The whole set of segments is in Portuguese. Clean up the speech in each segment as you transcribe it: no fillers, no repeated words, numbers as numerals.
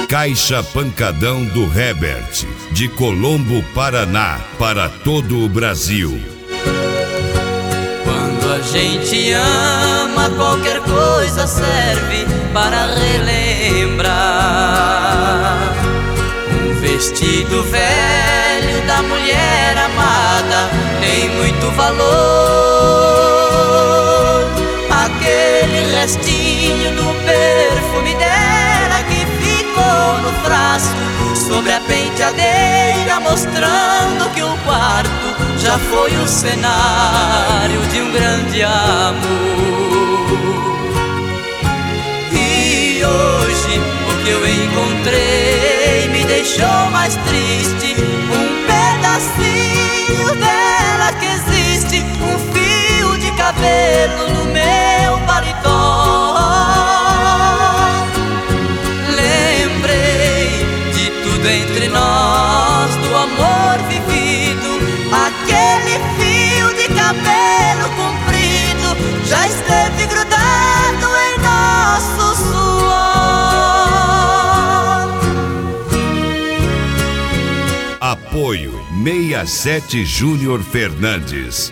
Caixa Pancadão do Herbert, de Colombo, Paraná, para todo o Brasil. Quando a gente ama, qualquer coisa serve para relembrar. Um vestido velho da mulher amada tem muito valor. Aquele restinho do perfume dela que ficou no frasco sobre a penteadeira, mostrando que o quarto já foi o cenário de um grande amor. E hoje o que eu encontrei me deixou mais triste. Um pedacinho dela que existe, um fio de cabelo no meu paletó. Lembrei de tudo entre nós, do amor vivido. Aquele fio de cabelo comprido já esteve grudado em nosso suor. Apoio 67 Júnior Fernandes.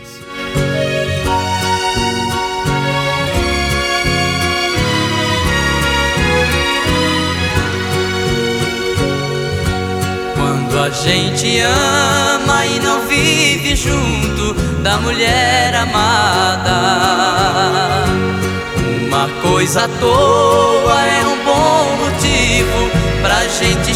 Quando a gente ama e não vive junto da mulher amada, uma coisa à toa é um bom motivo pra gente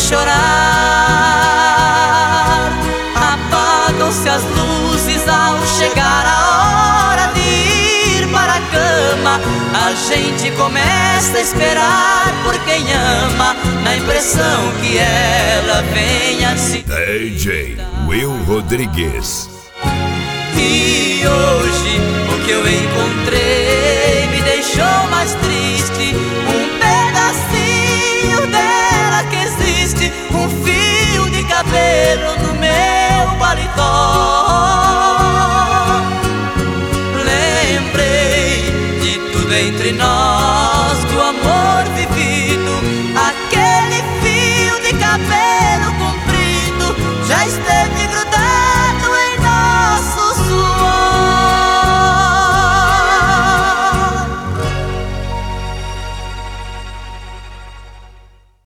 chorar. Apagam-se as luzes ao chegar a hora de ir para a cama. A gente começa a esperar por quem ama, na impressão que ela venha se DJ Will Rodrigues. E hoje o que eu encontrei me deixou mais triste. Um pedacinho dela que existe, um fio de cabelo no meu paletó. Lembrei de tudo entre nós, do amor vivido. Aquele fio de cabelo comprido já esteve grudado